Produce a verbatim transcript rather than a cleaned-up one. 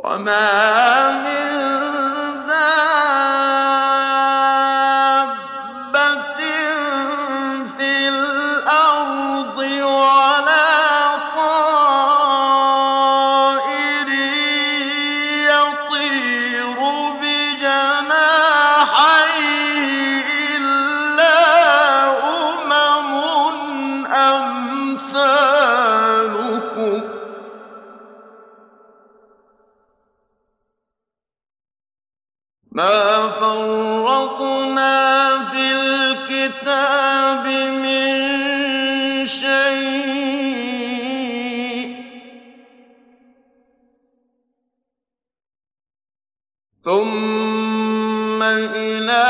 وَمَا مِن دَابَّةٍ فِي الْأَرْضِ وَلَا طَائِرٍ يَطِيرُ بِجَنَاحَيْهِ إِلَّا أُمَمٌ أَمْثَالُكُم ۚ مَا فَرَّطْنَا فِي الْكِتَابِ مِن شَيْءٍ ۚ ثُمَّ إِلَىٰ